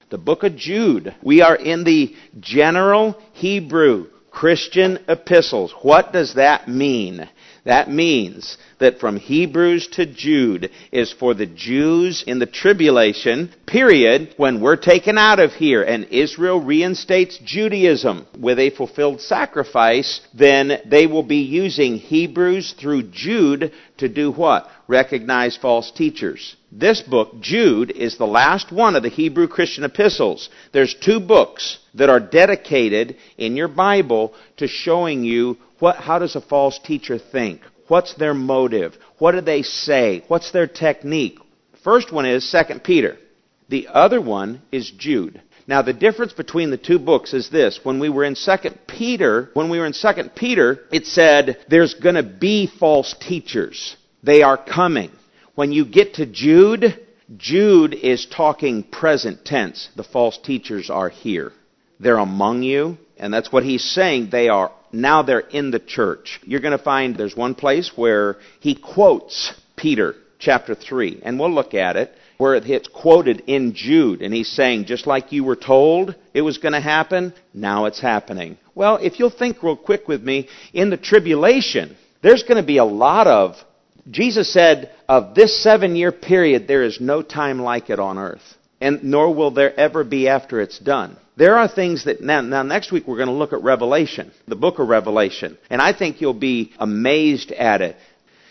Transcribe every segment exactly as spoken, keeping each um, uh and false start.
The book of Jude. We are in the general Hebrew Christian epistles. What does that mean? That means that from Hebrews to Jude is for the Jews in the tribulation period when we're taken out of here and Israel reinstates Judaism with a fulfilled sacrifice, then they will be using Hebrews through Jude to do what? Recognize false teachers. This book, Jude, is the last one of the Hebrew Christian epistles. There's two books that are dedicated in your Bible to showing you what, how does a false teacher think? What's their motive? What do they say? What's their technique? First one is Second Peter. The other one is Jude. Now the difference between the two books is this. When we were in Second Peter, when we were in Second Peter, it said there's going to be false teachers. They are coming. When you get to Jude, Jude is talking present tense. The false teachers are here. They're among you, and that's what he's saying. They are now they're in the church. You're going to find there's one place where he quotes Peter chapter three, and we'll look at it, where it's quoted in Jude, and he's saying, just like you were told it was going to happen, now it's happening. Well, if you'll think real quick with me, in the tribulation, there's going to be a lot of, Jesus said, of this seven-year period, there is no time like it on earth, and nor will there ever be after it's done. There are things that, now, now next week we're going to look at Revelation, the book of Revelation, and I think you'll be amazed at it.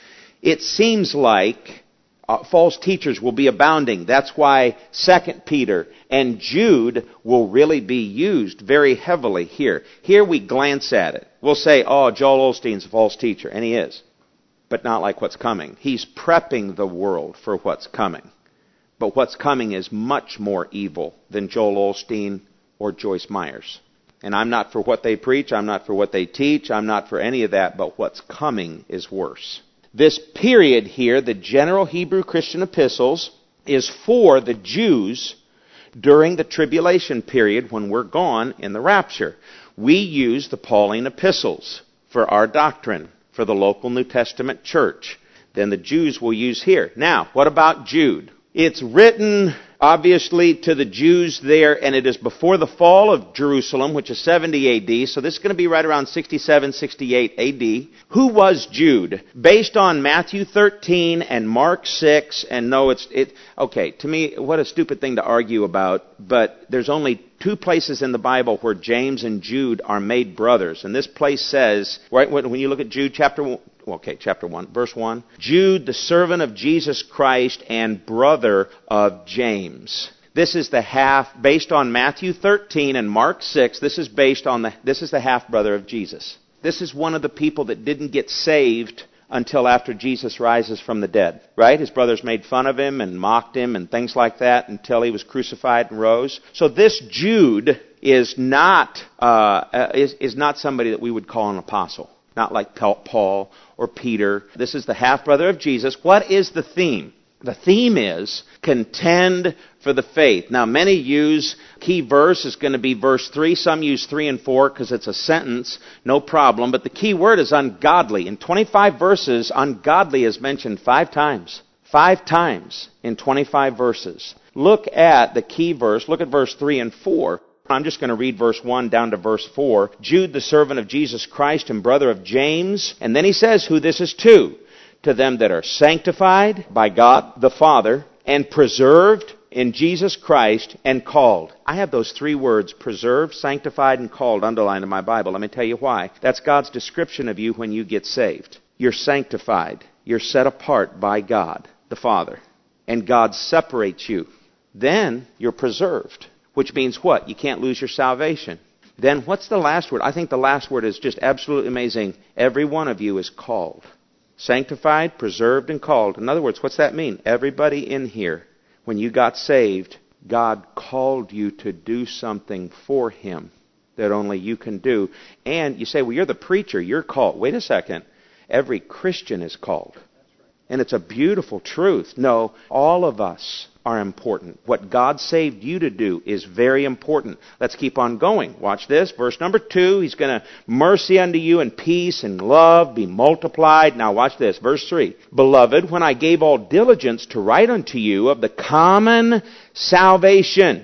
It seems like uh, false teachers will be abounding. That's why Second Peter and Jude will really be used very heavily here. Here we glance at it. We'll say, oh, Joel Osteen's a false teacher, and he is, but not like what's coming. He's prepping the world for what's coming. But what's coming is much more evil than Joel Osteen or Joyce Myers. And I'm not for what they preach, I'm not for what they teach, I'm not for any of that, but what's coming is worse. This period here, the general Hebrew Christian epistles, is for the Jews during the tribulation period when we're gone in the rapture. We use the Pauline epistles for our doctrine, for the local New Testament church. Then the Jews will use here. Now, what about Jude? It's written, obviously, to the Jews there, and it is before the fall of Jerusalem, which is seventy A D, so this is going to be right around sixty-seven, sixty-eight A D. Who was Jude? Based on Matthew thirteen and Mark six, and no, it's, it, okay, to me, what a stupid thing to argue about, but there's only two places in the Bible where James and Jude are made brothers, and this place says, right, when you look at Jude chapter one, okay, chapter one, verse one. Jude, the servant of Jesus Christ and brother of James. This is the half, based on Matthew thirteen and Mark six, this is based on the, this is the half-brother of Jesus. This is one of the people that didn't get saved until after Jesus rises from the dead, right? His brothers made fun of him and mocked him and things like that until he was crucified and rose. So this Jude is not, uh, is, is not somebody that we would call an apostle. Not like Paul or Peter. This is the half-brother of Jesus. What is the theme? The theme is contend for the faith. Now, many use, key verse is going to be verse three. Some use three and four because it's a sentence. No problem. But the key word is ungodly. In twenty-five verses, ungodly is mentioned five times. Five times in twenty-five verses. Look at the key verse. Look at verse three and four. I'm just going to read verse one down to verse four. Jude, the servant of Jesus Christ and brother of James. And then he says who this is to. To them that are sanctified by God the Father and preserved in Jesus Christ and called. I have those three words, preserved, sanctified, and called, underlined in my Bible. Let me tell you why. That's God's description of you when you get saved. You're sanctified. You're set apart by God the Father. And God separates you. Then you're preserved. Which means what? You can't lose your salvation. Then what's the last word? I think the last word is just absolutely amazing. Every one of you is called. Sanctified, preserved, and called. In other words, what's that mean? Everybody in here, when you got saved, God called you to do something for Him that only you can do. And you say, well, you're the preacher, you're called. Wait a second. Every Christian is called. And it's a beautiful truth. No, all of us are important. What God saved you to do is very important. Let's keep on going. Watch this. Verse number two. He's going to mercy unto you and peace and love be multiplied. Now watch this. Verse three. Beloved, when I gave all diligence to write unto you of the common salvation.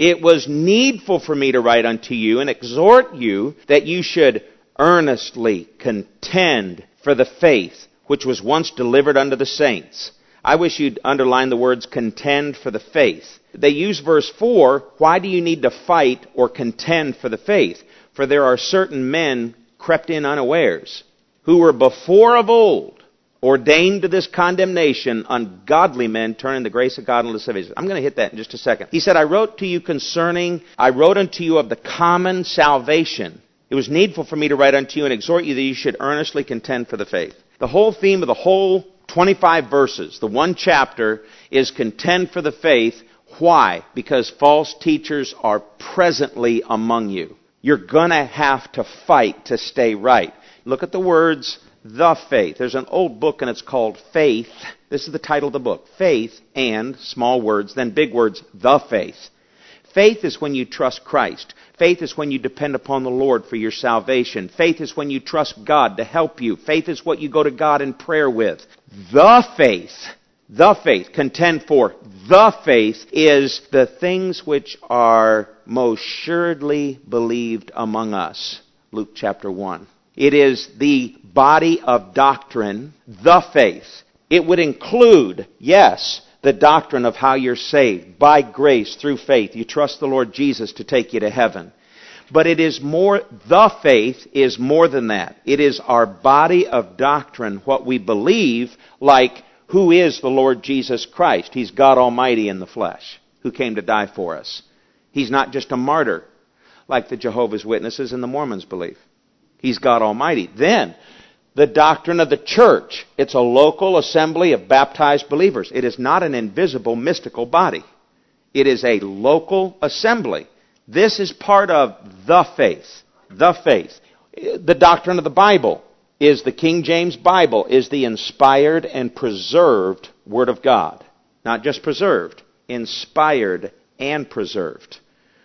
It was needful for me to write unto you and exhort you that you should earnestly contend for the faith which was once delivered unto the saints. I wish you'd underline the words contend for the faith. They use verse four, why do you need to fight or contend for the faith? For there are certain men crept in unawares, who were before of old ordained to this condemnation, ungodly men turning the grace of God into lasciviousness. I'm going to hit that in just a second. He said, I wrote to you concerning, I wrote unto you of the common salvation. It was needful for me to write unto you and exhort you that you should earnestly contend for the faith. The whole theme of the whole twenty-five verses, the one chapter, is contend for the faith. Why? Because false teachers are presently among you. You're going to have to fight to stay right. Look at the words, the faith. There's an old book and it's called Faith. This is the title of the book. Faith and, small words, then big words, the faith. Faith is when you trust Christ. Faith is when you depend upon the Lord for your salvation. Faith is when you trust God to help you. Faith is what you go to God in prayer with. The faith, the faith, contend for the faith is the things which are most assuredly believed among us. Luke chapter one. It is the body of doctrine, the faith. It would include, yes, the doctrine of how you're saved by grace through faith. You trust the Lord Jesus to take you to heaven. But it is more, the faith is more than that. It is our body of doctrine, what we believe, like who is the Lord Jesus Christ. He's God Almighty in the flesh, who came to die for us. He's not just a martyr, like the Jehovah's Witnesses and the Mormons believe. He's God Almighty. Then, the doctrine of the church. It's a local assembly of baptized believers. It is not an invisible, mystical body. It is a local assembly. This is part of the faith. The faith. The doctrine of the Bible is the King James Bible, is the inspired and preserved Word of God. Not just preserved, inspired and preserved.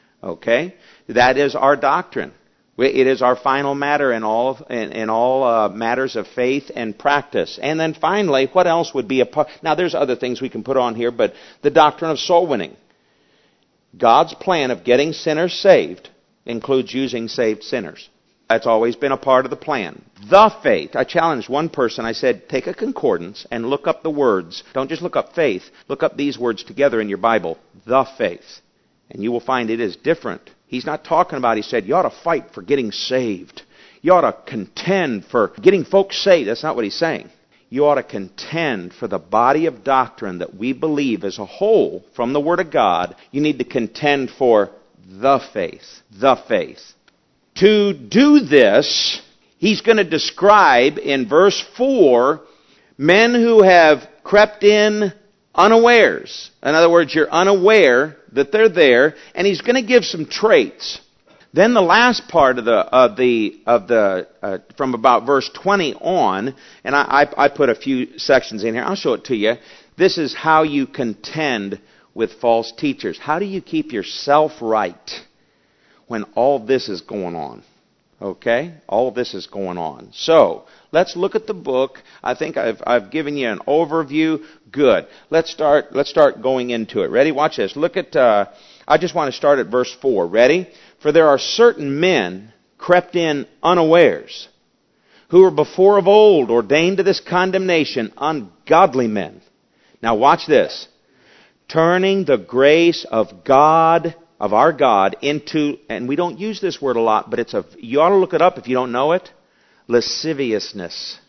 Okay? That is our doctrine. It is our final matter in all in, in all uh, matters of faith and practice. And then finally, what else would be a part? Now, there's other things we can put on here, but the doctrine of soul winning. God's plan of getting sinners saved includes using saved sinners. That's always been a part of the plan. The faith. I challenged one person. I said, take a concordance and look up the words. Don't just look up faith. Look up these words together in your Bible. The faith. And you will find it is different. He's not talking about, he said, you ought to fight for getting saved. You ought to contend for getting folks saved. That's not what he's saying. You ought to contend for the body of doctrine that we believe as a whole from the Word of God. You need to contend for the faith. The faith. To do this, he's going to describe in verse four men who have crept in unawares. In other words, you're unaware that they're there, and he's going to give some traits. Then the last part of the of the of the uh, from about verse twenty on, and I, I I put a few sections in here. I'll show it to you. This is how you contend with false teachers. How do you keep yourself right when all this is going on? Okay? All this is going on. So, let's look at the book. I think I've I've given you an overview. Good. Let's start let's start going into it. Ready? Watch this. Look at uh I just want to start at verse four. Ready? For there are certain men crept in unawares, who were before of old ordained to this condemnation, ungodly men. Now watch this. Turning the grace of God, of our God, into, and we don't use this word a lot, but it's a, you ought to look it up if you don't know it, lasciviousness.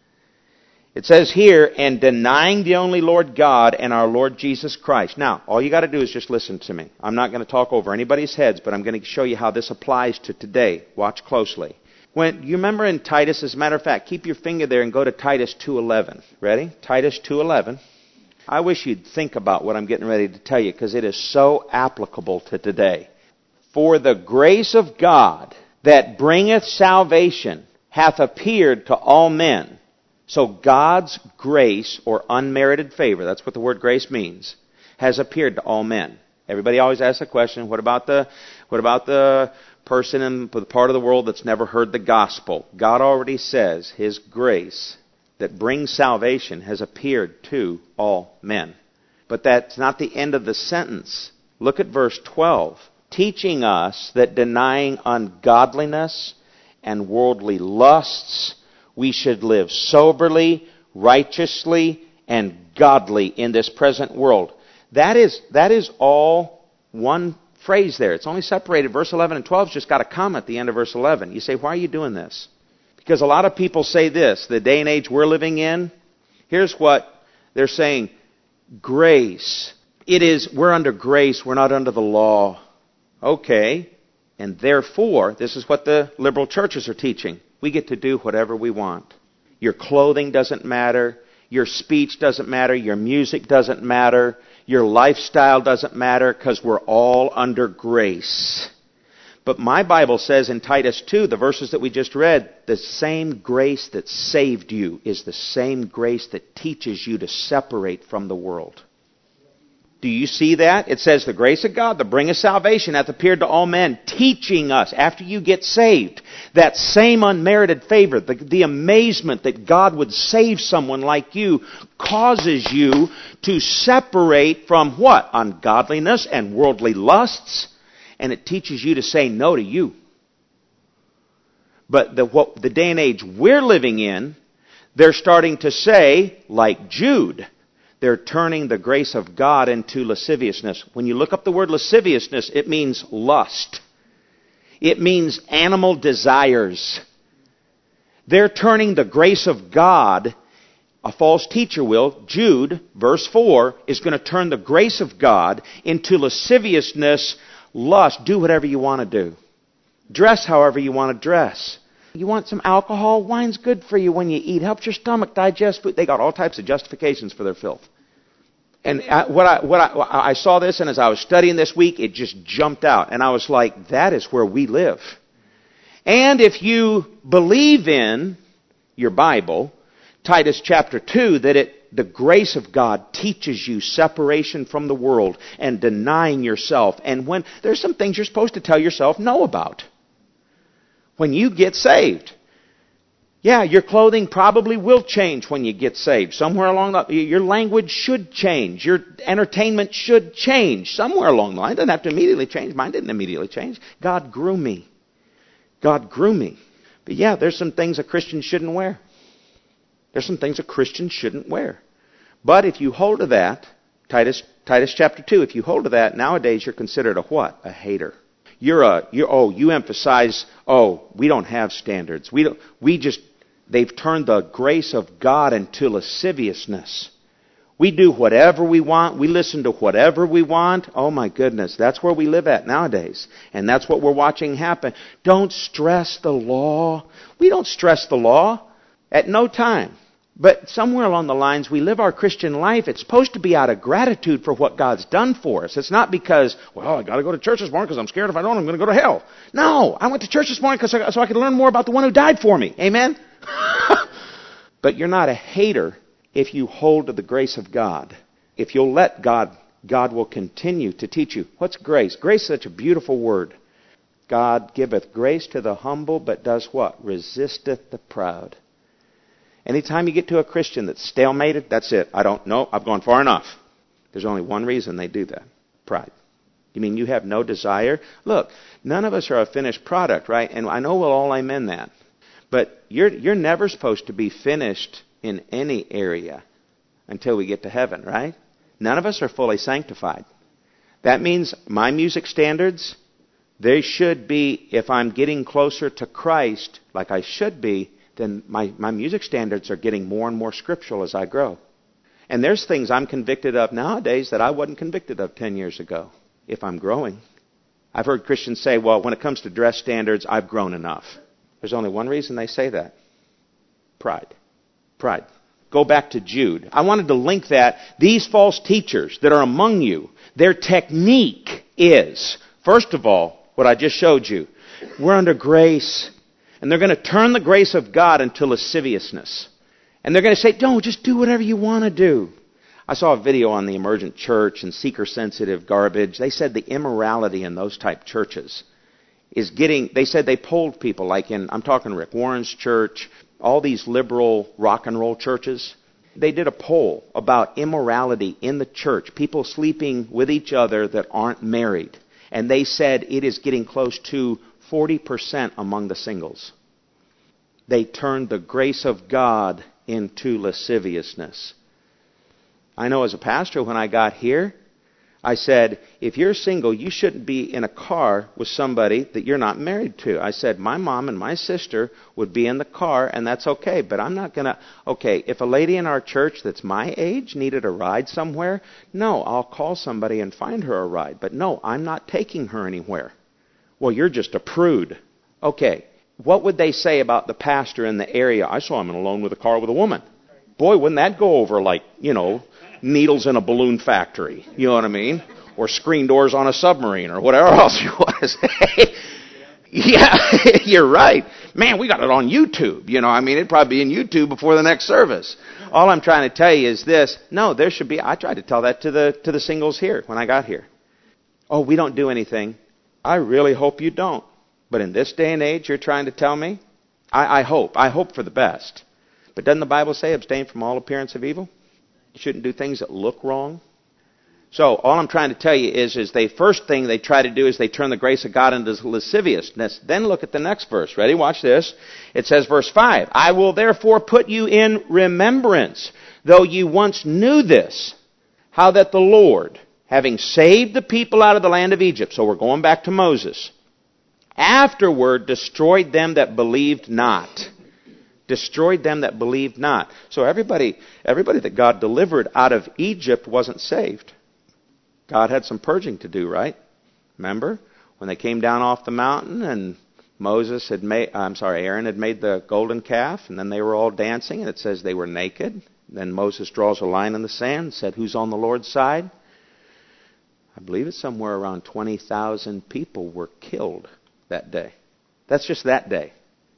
It says here, and denying the only Lord God and our Lord Jesus Christ. Now, all you got to do is just listen to me. I'm not going to talk over anybody's heads, but I'm going to show you how this applies to today. Watch closely. When you remember in Titus, as a matter of fact, keep your finger there and go to Titus two eleven. Ready? Titus two eleven. I wish you'd think about what I'm getting ready to tell you, because it is so applicable to today. For the grace of God that bringeth salvation hath appeared to all men. So God's grace, or unmerited favor, that's what the word grace means, has appeared to all men. Everybody always asks the question, what about the what about the person in the part of the world that's never heard the gospel? God already says His grace that brings salvation has appeared to all men. But that's not the end of the sentence. Look at verse twelve. Teaching us that denying ungodliness and worldly lusts, we should live soberly, righteously, and godly in this present world. That is, that is all one phrase there. It's only separated. Verse eleven and twelve has just got a comma at the end of verse eleven. You say, why are you doing this? Because a lot of people say this, the day and age we're living in, here's what they're saying. Grace. It is, we're under grace, we're not under the law. Okay. And therefore, this is what the liberal churches are teaching. We get to do whatever we want. Your clothing doesn't matter. Your speech doesn't matter. Your music doesn't matter. Your lifestyle doesn't matter because we're all under grace. But my Bible says in Titus two, the verses that we just read, the same grace that saved you is the same grace that teaches you to separate from the world. Do you see that? It says the grace of God that bringeth salvation hath appeared to all men, teaching us, after you get saved, that same unmerited favor, the, the amazement that God would save someone like you, causes you to separate from what? Ungodliness and worldly lusts. And it teaches you to say no to you. But the, what, the day and age we're living in, they're starting to say, like Jude, they're turning the grace of God into lasciviousness. When you look up the word lasciviousness, it means lust. It means animal desires. They're turning the grace of God, a false teacher will, Jude, verse four, is going to turn the grace of God into lasciviousness, lust. Do whatever you want to do. Dress however you want to dress. You want some alcohol? Wine's good for you when you eat. Helps your stomach digest food. They got all types of justifications for their filth. And I, what I what I, I saw this, and as I was studying this week, it just jumped out. And I was like, that is where we live. And if you believe in your Bible, Titus chapter two, that it the grace of God teaches you separation from the world and denying yourself. And when there's some things you're supposed to tell yourself no about. When you get saved. Yeah, your clothing probably will change when you get saved. Somewhere along the your language should change. Your entertainment should change. Somewhere along the line. It doesn't have to immediately change. Mine didn't immediately change. God grew me. God grew me. But yeah, there's some things a Christian shouldn't wear. There's some things a Christian shouldn't wear. But if you hold to that, Titus Titus chapter two, if you hold to that, nowadays you're considered a what? A hater. You're a, you're, oh, you emphasize, oh, we don't have standards. We don't, we just, they've turned the grace of God into lasciviousness. We do whatever we want. We listen to whatever we want. Oh my goodness, that's where we live at nowadays. And that's what we're watching happen. Don't stress the law. We don't stress the law at no time. But somewhere along the lines, we live our Christian life. It's supposed to be out of gratitude for what God's done for us. It's not because, well, I got to go to church this morning because I'm scared if I don't, I'm going to go to hell. No, I went to church this morning because I, so I could learn more about the one who died for me. Amen? But you're not a hater if you hold to the grace of God. If you'll let God, God will continue to teach you. What's grace? Grace is such a beautiful word. God giveth grace to the humble, but does what? Resisteth the proud. Anytime you get to a Christian that's stalemated, that's it. I don't know. I've gone far enough. There's only one reason they do that. Pride. You mean you have no desire? Look, none of us are a finished product, right? And I know we'll all amen that. But you're, you're never supposed to be finished in any area until we get to heaven, right? None of us are fully sanctified. That means my music standards, they should be, if I'm getting closer to Christ, like I should be, then my, my music standards are getting more and more scriptural as I grow. And there's things I'm convicted of nowadays that I wasn't convicted of ten years ago, if I'm growing. I've heard Christians say, well, when it comes to dress standards, I've grown enough. There's only one reason they say that. Pride. Pride. Go back to Jude. I wanted to link that. These false teachers that are among you, their technique is, first of all, what I just showed you. We're under grace. And they're going to turn the grace of God into lasciviousness. And they're going to say, no, just do whatever you want to do. I saw a video on the emergent church and seeker-sensitive garbage. They said the immorality in those type churches is getting, they said they polled people like in, I'm talking Rick Warren's church, all these liberal rock and roll churches. They did a poll about immorality in the church, people sleeping with each other that aren't married. And they said it is getting close to forty percent among the singles. They turned the grace of God into lasciviousness. I know as a pastor, when I got here, I said, if you're single, you shouldn't be in a car with somebody that you're not married to. I said, my mom and my sister would be in the car, and that's okay. But I'm not going to, okay, if a lady in our church that's my age needed a ride somewhere, no, I'll call somebody and find her a ride. But no, I'm not taking her anywhere. Well, you're just a prude. Okay, what would they say about the pastor in the area? I saw him in alone with a car with a woman. Boy, wouldn't that go over like, you know, needles in a balloon factory, you know what I mean? Or screen doors on a submarine, or whatever else you want to say. Yeah, you're right. Man, we got it on YouTube, you know, I mean, it'd probably be in YouTube before the next service. All I'm trying to tell you is this, no, there should be, I tried to tell that to the to the singles here when I got here. Oh, we don't do anything. I really hope you don't. But in this day and age, you're trying to tell me? I, I hope. I hope for the best. But doesn't the Bible say abstain from all appearance of evil? You shouldn't do things that look wrong. So all I'm trying to tell you is, is the first thing they try to do is they turn the grace of God into lasciviousness. Then look at the next verse. Ready? Watch this. It says, verse five, I will therefore put you in remembrance, though you once knew this, how that the Lord, having saved the people out of the land of Egypt, so we're going back to Moses, afterward destroyed them that believed not. Destroyed them that believed not. So everybody, everybody that God delivered out of Egypt wasn't saved. God had some purging to do, right? Remember when they came down off the mountain and Moses had made, I'm sorry, Aaron had made the golden calf, and then they were all dancing, and it says they were naked. Then Moses draws a line in the sand and said, who's on the Lord's side? I believe it's somewhere around twenty thousand people were killed that day. That's just that day.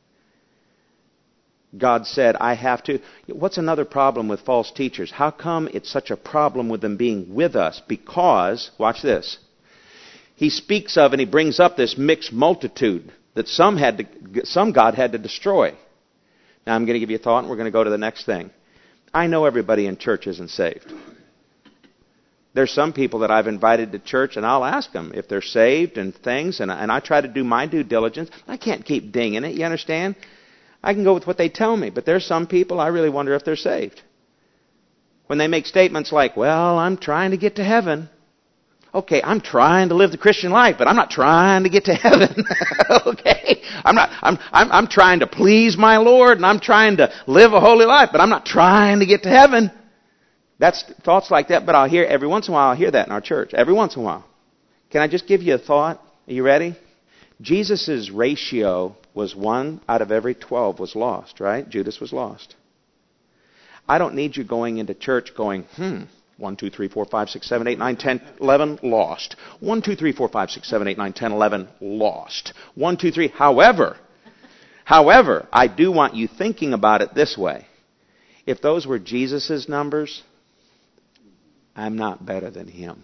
God said, I have to. What's another problem with false teachers? How come it's such a problem with them being with us? Because, watch this, he speaks of and he brings up this mixed multitude that some had to, some God had to destroy. Now I'm going to give you a thought and we're going to go to the next thing. I know everybody in church isn't saved. There's some people that I've invited to church and I'll ask them if they're saved and things, and, and I try to do my due diligence. I can't keep dinging it, you understand? I can go with what they tell me, but there's some people I really wonder if they're saved. When they make statements like, well, I'm trying to get to heaven. Okay, I'm trying to live the Christian life, but I'm not trying to get to heaven. Okay? I'm not I'm I'm I'm trying to please my Lord and I'm trying to live a holy life, but I'm not trying to get to heaven. That's thoughts like that, but I'll hear every once in a while I'll hear that in our church. Every once in a while. Can I just give you a thought? Are you ready? Jesus' ratio was one out of every twelve was lost, right? Judas was lost. I don't need you going into church going, hmm, one, two, three, four, five, six, seven, eight, nine, ten, eleven, lost. one, two, three, four, five, six, seven, eight, nine, ten, eleven, lost. one, two, three. However, however, I do want you thinking about it this way. If those were Jesus' numbers, I'm not better than him.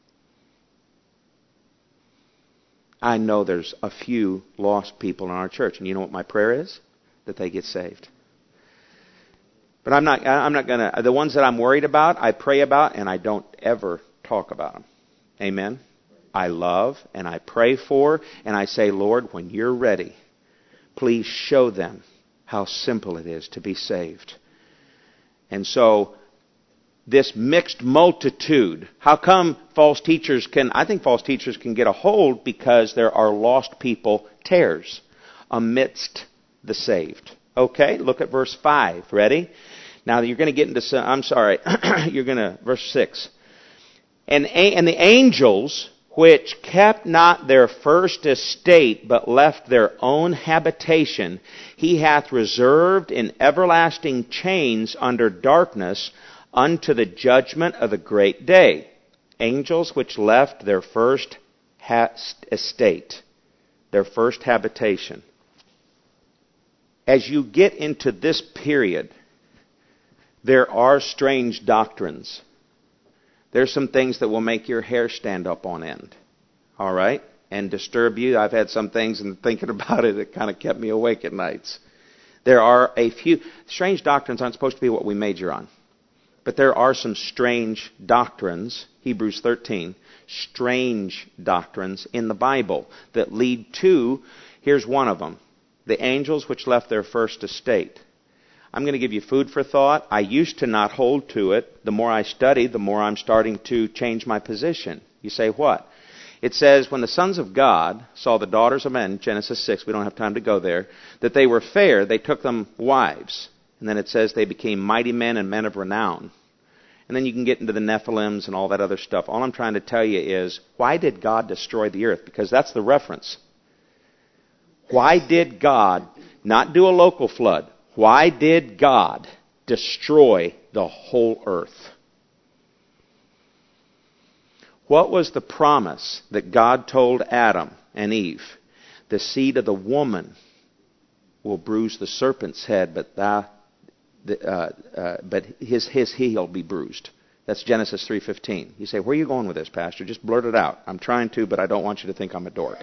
I know there's a few lost people in our church, and you know what my prayer is? That they get saved. But I'm not, I'm not going to, the ones that I'm worried about, I pray about, and I don't ever talk about them. Amen? I love, and I pray for, and I say, Lord, when you're ready, please show them how simple it is to be saved. And so, this mixed multitude. How come false teachers can, I think false teachers can get a hold because there are lost people, tares, amidst the saved. Okay, look at verse five. Ready? Now you're going to get into some, I'm sorry, you're going to, verse six. And, and the angels which kept not their first estate, but left their own habitation, he hath reserved in everlasting chains under darkness, unto the judgment of the great day. Angels which left their first ha- estate, their first habitation. As you get into this period, there are strange doctrines. There's some things that will make your hair stand up on end. All right? And disturb you. I've had some things, and thinking about it, it kind of kept me awake at nights. There are a few. Strange doctrines aren't supposed to be what we major on. But there are some strange doctrines, Hebrews thirteen, strange doctrines in the Bible that lead to, here's one of them, the angels which left their first estate. I'm going to give you food for thought. I used to not hold to it. The more I study, the more I'm starting to change my position. You say, what? It says, when the sons of God saw the daughters of men, Genesis six, we don't have time to go there, that they were fair, they took them wives. And then it says they became mighty men and men of renown. And then you can get into the Nephilims and all that other stuff. All I'm trying to tell you is, why did God destroy the earth? Because that's the reference. Why did God not do a local flood? Why did God destroy the whole earth? What was the promise that God told Adam and Eve? The seed of the woman will bruise the serpent's head, but thou, uh, uh, but his his heel will be bruised. That's Genesis three fifteen. You say, where are you going with this, Pastor? Just blurt it out. I'm trying to, but I don't want you to think I'm a dork.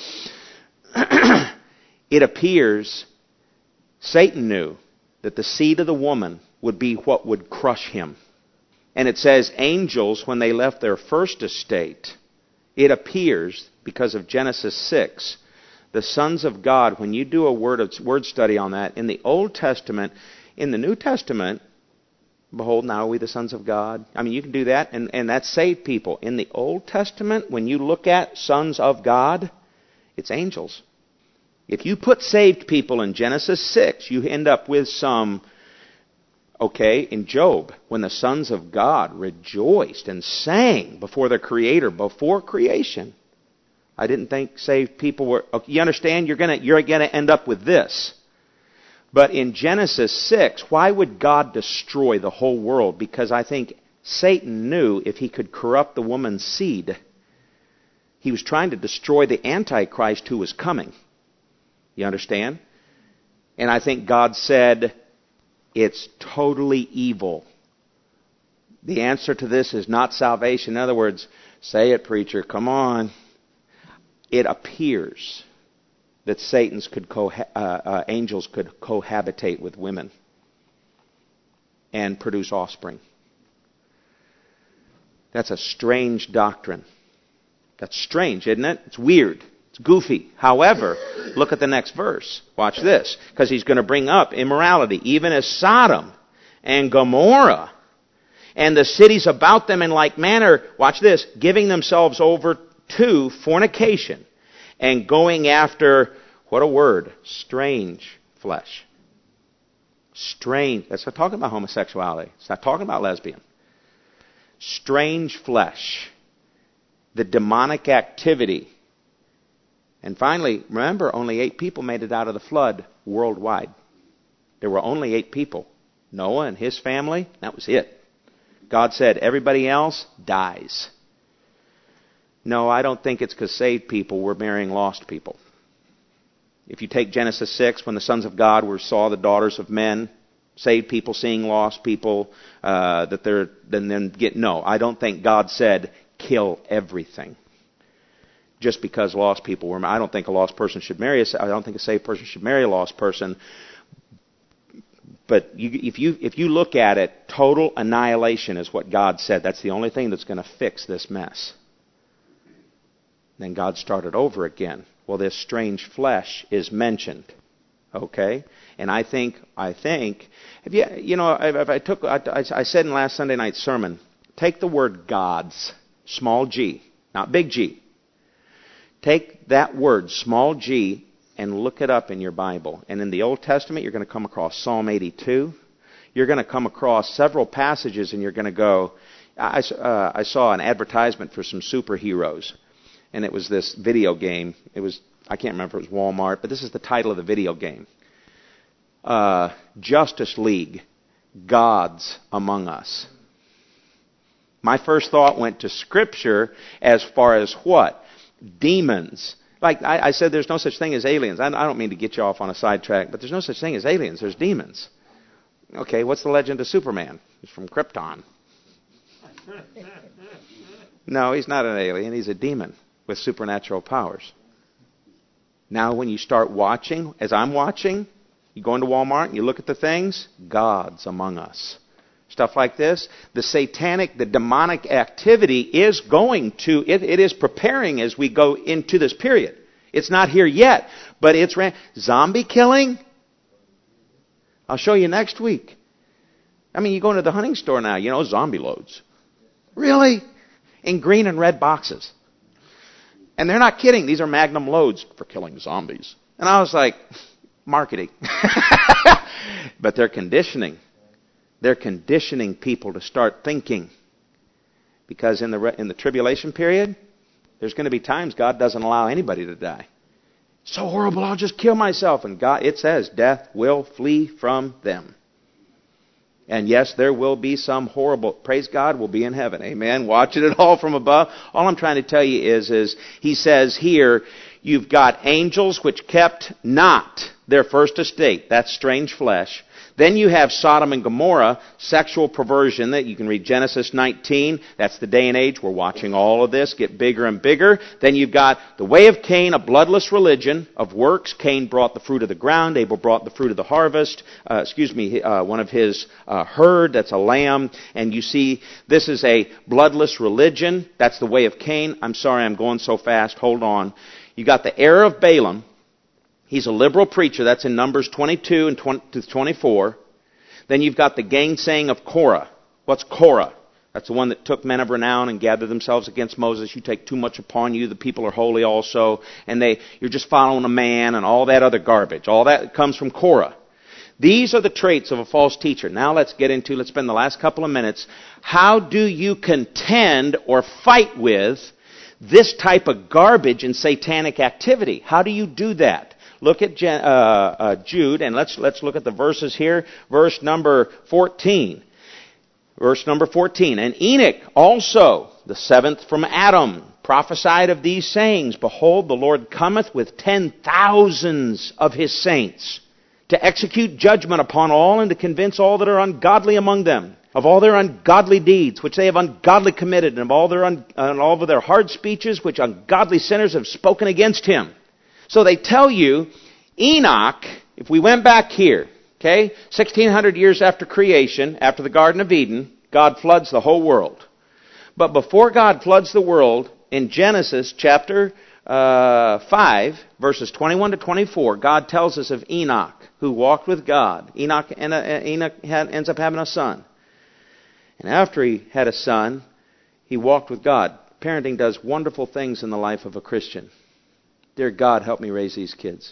It appears Satan knew that the seed of the woman would be what would crush him. And it says angels, when they left their first estate, it appears, because of Genesis six, the sons of God, when you do a word, of, word study on that, in the Old Testament, in the New Testament, behold, now are we the sons of God. I mean, you can do that, and, and that's saved people. In the Old Testament, when you look at sons of God, it's angels. If you put saved people in Genesis six, you end up with some, okay, in Job, when the sons of God rejoiced and sang before their Creator, before creation. I didn't think saved people were, okay, you understand, you're going you're going to end up with this. But in Genesis six, why would God destroy the whole world? Because I think Satan knew if he could corrupt the woman's seed, he was trying to destroy the Antichrist who was coming. You understand? And I think God said, it's totally evil. The answer to this is not salvation. In other words, say it, preacher, come on. It appears that Satan's could co- uh, uh, angels could cohabitate with women and produce offspring. That's a strange doctrine. That's strange, isn't it? It's weird. It's goofy. However, look at the next verse. Watch this. Because he's going to bring up immorality, even as Sodom and Gomorrah and the cities about them in like manner, watch this, giving themselves over to fornication and going after, what a word, strange flesh. Strange. That's not talking about homosexuality. It's not talking about lesbian. Strange flesh. The demonic activity. And finally, remember, only eight people made it out of the flood worldwide. There were only eight people. Noah and his family, that was it. God said, everybody else dies. No, I don't think it's because saved people were marrying lost people. If you take Genesis six, when the sons of God were saw the daughters of men, saved people seeing lost people, uh, that they're then then get no. I don't think God said kill everything. Just because lost people were, I don't think a lost person should marry a, I don't think a saved person should marry a lost person. But you, if you if you look at it, total annihilation is what God said. That's the only thing that's going to fix this mess. Then God started over again. Well, this strange flesh is mentioned, okay? And I think I think if you you know if I took I, I said in last Sunday night's sermon, take the word gods, small g, not big G. Take that word, small g, and look it up in your Bible. And in the Old Testament, you're going to come across Psalm eighty-two. You're going to come across several passages, and you're going to go, I, uh, I saw an advertisement for some superheroes. And it was this video game. It was, I can't remember if it was Walmart, but this is the title of the video game. Uh, Justice League, Gods Among Us. My first thought went to Scripture as far as what? Demons. Like I, I said, there's no such thing as aliens. I, I don't mean to get you off on a sidetrack, but there's no such thing as aliens. There's demons. Okay, what's the legend of Superman? He's from Krypton. No, he's not an alien. He's a demon with supernatural powers. Now, when you start watching, as I'm watching, you go into Walmart and you look at the things, Gods Among Us. stuff like this, the satanic, the demonic activity is going to, it, it is preparing as we go into this period. It's not here yet, but it's ran. Zombie killing? I'll show you next week. I mean, you go into the hunting store now, you know, zombie loads. Really? In green and red boxes. And they're not kidding. These are magnum loads for killing zombies. And I was like, marketing. But they're conditioning. They're conditioning people to start thinking. Because in the in the tribulation period, there's going to be times God doesn't allow anybody to die. So horrible, I'll just kill myself. And God, it says, death will flee from them. And yes, there will be some horrible, praise God, we'll be in heaven. Amen. Watching it all from above. All I'm trying to tell you is, is he says here, you've got angels which kept not their first estate. That's strange flesh. Then you have Sodom and Gomorrah, sexual perversion that you can read Genesis nineteen. That's the day and age. We're watching all of this get bigger and bigger. Then you've got the way of Cain, a bloodless religion of works. Cain brought the fruit of the ground. Abel brought the fruit of the harvest. Uh, excuse me, uh, one of his uh, herd, that's a lamb. And you see, this is a bloodless religion. That's the way of Cain. I'm sorry, I'm going so fast. Hold on. You got the error of Balaam. He's a liberal preacher. That's in Numbers twenty-two and twenty-four. Then you've got the gainsaying of Korah. What's Korah? That's the one that took men of renown and gathered themselves against Moses. You take too much upon you. The people are holy also. And they, you're just following a man and all that other garbage. All that comes from Korah. These are the traits of a false teacher. Now let's get into, let's spend the last couple of minutes. How do you contend or fight with this type of garbage and satanic activity? How do you do that? Look at uh, uh, Jude, and let's let's look at the verses here. Verse number fourteen. Verse number fourteen. And Enoch also, the seventh from Adam, prophesied of these sayings. Behold, the Lord cometh with ten thousands of his saints, to execute judgment upon all, and to convince all that are ungodly among them of all their ungodly deeds, which they have ungodly committed, and of all their un, and all of their hard speeches, which ungodly sinners have spoken against him. So they tell you, Enoch, if we went back here, okay, sixteen hundred years after creation, after the Garden of Eden, God floods the whole world. But before God floods the world, in Genesis chapter uh, five, verses twenty-one to twenty-four, God tells us of Enoch, who walked with God. Enoch, and, uh, Enoch had, ends up having a son. And after he had a son, he walked with God. Parenting does wonderful things in the life of a Christian. Dear God, help me raise these kids.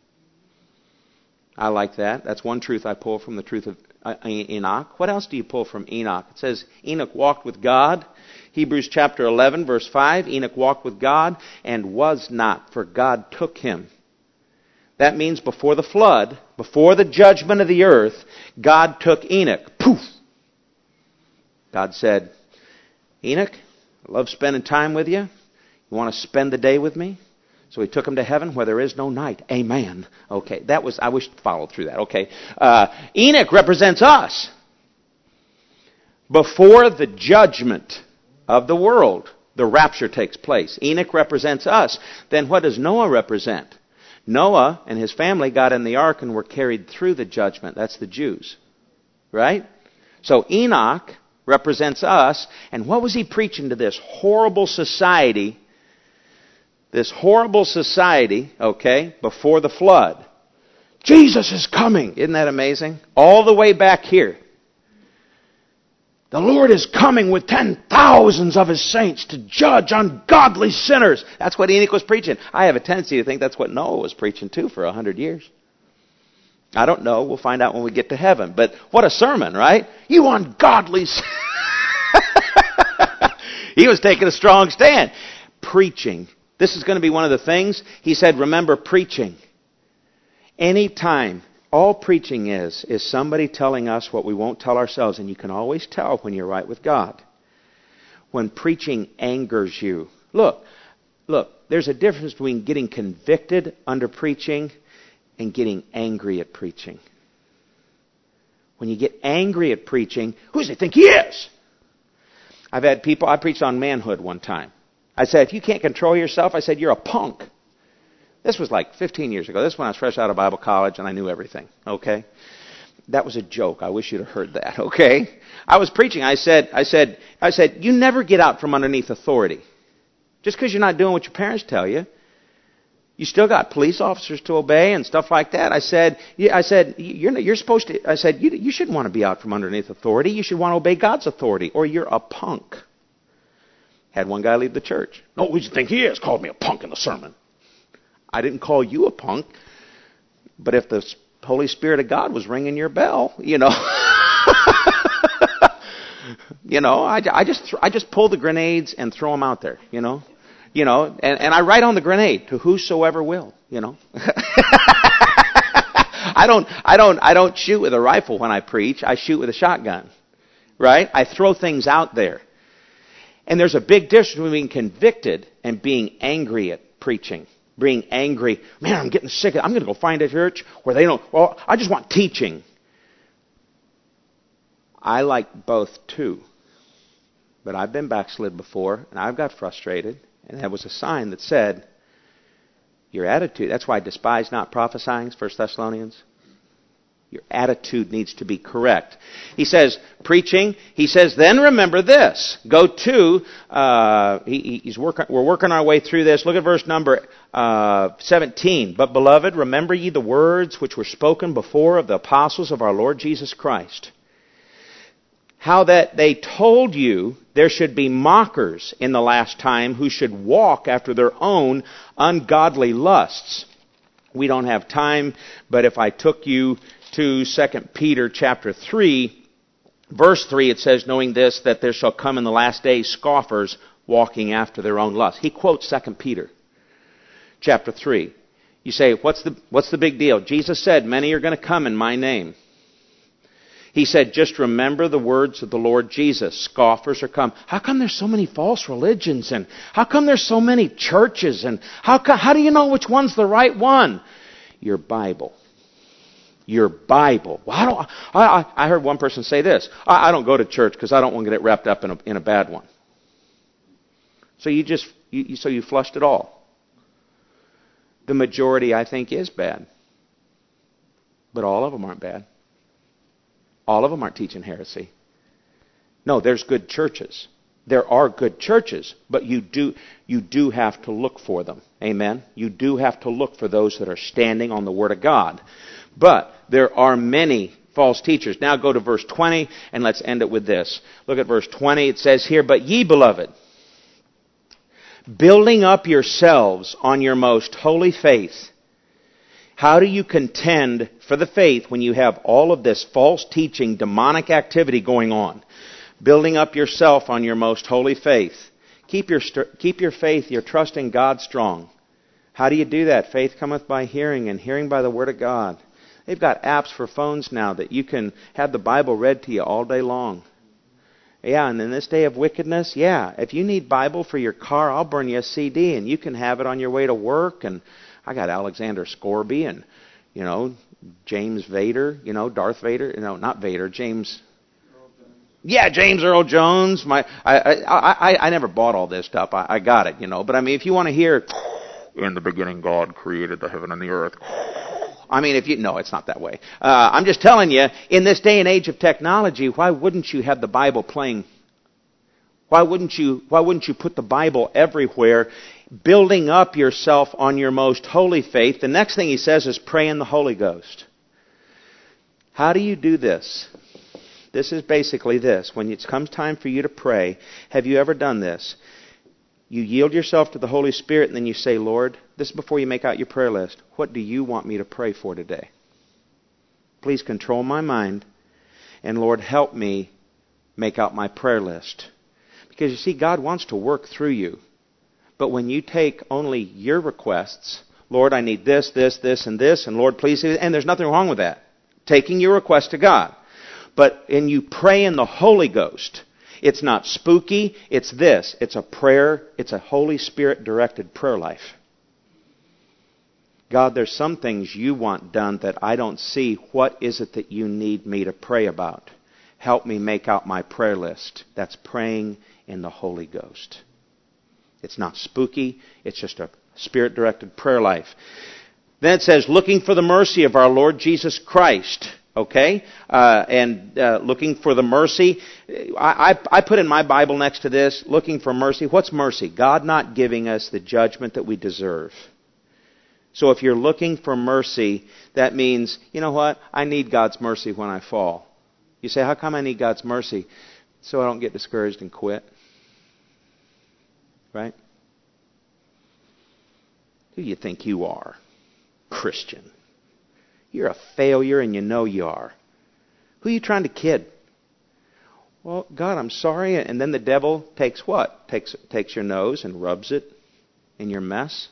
I like that. That's one truth I pull from the truth of Enoch. What else do you pull from Enoch? It says Enoch walked with God. Hebrews chapter eleven, verse five. Enoch walked with God and was not, for God took him. That means before the flood, before the judgment of the earth, God took Enoch. Poof! God said, Enoch, I love spending time with you. You want to spend the day with me? So he took him to heaven where there is no night. Amen. Okay, that was, I wish to follow through that. Okay. Uh, Enoch represents us. Before the judgment of the world, the rapture takes place. Enoch represents us. Then what does Noah represent? Noah and his family got in the ark and were carried through the judgment. That's the Jews. Right? So Enoch represents us. And what was he preaching to this horrible society? This horrible society, okay, before the flood. Jesus is coming. Isn't that amazing? All the way back here. The Lord is coming with ten thousands of his saints to judge ungodly sinners. That's what Enoch was preaching. I have a tendency to think that's what Noah was preaching too for a hundred years. I don't know. We'll find out when we get to heaven. But what a sermon, right? You ungodly sinners. He was taking a strong stand. Preaching. This is going to be one of the things. He said, remember preaching. Anytime, all preaching is, is somebody telling us what we won't tell ourselves. And you can always tell when you're right with God. When preaching angers you. Look, look, there's a difference between getting convicted under preaching and getting angry at preaching. When you get angry at preaching, who does he think he is? I've had people, I preached on manhood one time. I said, if you can't control yourself, I said, you're a punk. This was like fifteen years ago. This is when I was fresh out of Bible college and I knew everything. Okay? That was a joke. I wish you'd have heard that, okay? I was preaching. I said, I said, I said, you never get out from underneath authority. Just because you're not doing what your parents tell you. You still got police officers to obey and stuff like that. I said, I said, you're, you're supposed to, I said, you, you shouldn't want to be out from underneath authority. You should want to obey God's authority, or you're a punk. Had one guy leave the church. No, who do you think he is? Called me a punk in the sermon. I didn't call you a punk, but if the Holy Spirit of God was ringing your bell, you know, you know, I, I just I just pull the grenades and throw them out there, you know. You know, and, and I write on the grenade, to whosoever will, you know. I don't, I don't, I don't shoot with a rifle when I preach. I shoot with a shotgun, right? I throw things out there. And there's a big difference between being convicted and being angry at preaching. Being angry, man, I'm getting sick of it. I'm going to go find a church where they don't, well, I just want teaching. I like both too. But I've been backslid before, and I've got frustrated. And that was a sign that said, your attitude, that's why I despise not prophesying, First Thessalonians. Your attitude needs to be correct. He says, preaching, he says, then remember this. Go to, uh, he, he's working, we're working our way through this. Look at verse number uh, seventeen. But beloved, remember ye the words which were spoken before of the apostles of our Lord Jesus Christ. How that they told you there should be mockers in the last time who should walk after their own ungodly lusts. We don't have time, but if I took you to Second Peter chapter three, verse three, it says, knowing this, that there shall come in the last days scoffers walking after their own lusts. He quotes Second Peter chapter three. You say, what's the, what's the big deal? Jesus said, many are going to come in my name. He said, just remember the words of the Lord Jesus. Scoffers are come. How come there's so many false religions? And how come there's so many churches? And how come, how do you know which one's the right one? Your Bible. Your Bible. Well, I, don't, I, I heard one person say this. I, I don't go to church because I don't want to get wrapped up in a, in a bad one. So you just, you, you, so you flushed it all. The majority, I think, is bad. But all of them aren't bad. All of them aren't teaching heresy. No, there's good churches. There are good churches, but you do you do have to look for them. Amen? You do have to look for those that are standing on the Word of God. But there are many false teachers. Now go to verse twenty, and let's end it with this. Look at verse twenty. It says here, but ye, beloved, building up yourselves on your most holy faith. How do you contend for the faith when you have all of this false teaching, demonic activity going on? Building up yourself on your most holy faith. Keep your, keep your faith, your trust in God strong. How do you do that? Faith cometh by hearing, and hearing by the Word of God. They've got apps for phones now that you can have the Bible read to you all day long. Yeah, and in this day of wickedness, yeah, if you need Bible for your car, I'll burn you a C D, and you can have it on your way to work. And I got Alexander Scourby and, you know, James Vader, you know, Darth Vader. No, not Vader, James. Yeah, James Earl Jones. My, I, I, I, I never bought all this stuff. I, I got it, you know. But I mean, if you want to hear, in the beginning God created the heaven and the earth. I mean, if you, no, it's not that way. Uh, I'm just telling you, in this day and age of technology, why wouldn't you have the Bible playing? Why wouldn't you, why wouldn't you put the Bible everywhere? Building up yourself on your most holy faith. The next thing he says is pray in the Holy Ghost. How do you do this? This is basically this. When it comes time for you to pray, have you ever done this? You yield yourself to the Holy Spirit and then you say, Lord, this is before you make out your prayer list. What do you want me to pray for today? Please control my mind, and Lord, help me make out my prayer list. Because you see, God wants to work through you. But when you take only your requests, Lord, I need this, this, this, and this, and Lord, please, and there's nothing wrong with that. Taking your request to God. But when you pray in the Holy Ghost, it's not spooky, it's this. It's a prayer, it's a Holy Spirit-directed prayer life. God, there's some things you want done that I don't see. What is it that you need me to pray about? Help me make out my prayer list. That's praying in the Holy Ghost. It's not spooky. It's just a Spirit-directed prayer life. Then it says, looking for the mercy of our Lord Jesus Christ Okay? Uh, and uh, looking for the mercy. I, I, I put in my Bible next to this, looking for mercy. What's mercy? God not giving us the judgment that we deserve. So if you're looking for mercy, that means, you know what? I need God's mercy when I fall. You say, how come I need God's mercy? So I don't get discouraged and quit. Right? Who do you think you are? Christian. You're a failure and you know you are. Who are you trying to kid? Well, God, I'm sorry. And then the devil takes what? Takes takes your nose and rubs it in your mess.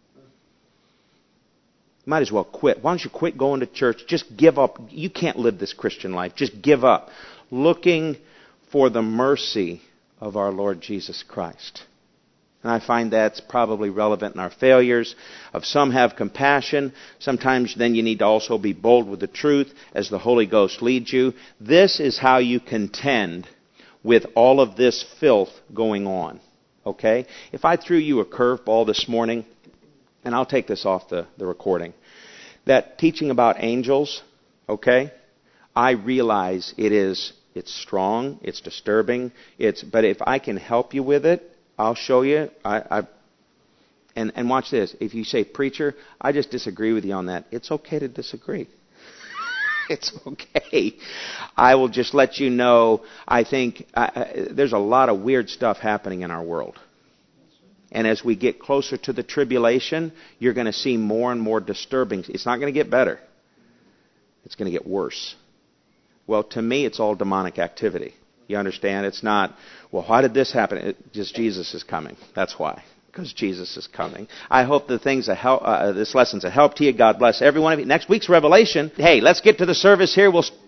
You might as well quit. Why don't you quit going to church? Just give up. You can't live this Christian life. Just give up. Looking for the mercy of our Lord Jesus Christ. And I find that's probably relevant in our failures. Of some have compassion. Sometimes then you need to also be bold with the truth as the Holy Ghost leads you. This is how you contend with all of this filth going on. Okay? If I threw you a curveball this morning, and I'll take this off the, the recording, that teaching about angels, okay, I realize it is, it's strong, it's disturbing, it's, but if I can help you with it, I'll show you. I, I and, and watch this. If you say, preacher, I just disagree with you on that, it's okay to disagree. It's okay. I will just let you know, I think I, I, there's a lot of weird stuff happening in our world. And as we get closer to the tribulation, you're going to see more and more disturbing. It's not going to get better. It's going to get worse. Well, to me, it's all demonic activity. You understand? It's not, well, why did this happen? It, just Jesus is coming. That's why. Because Jesus is coming. I hope the things that help, uh, this lesson's a help to you. God bless every one of you. Next week's Revelation. Hey, let's get to the service here. We'll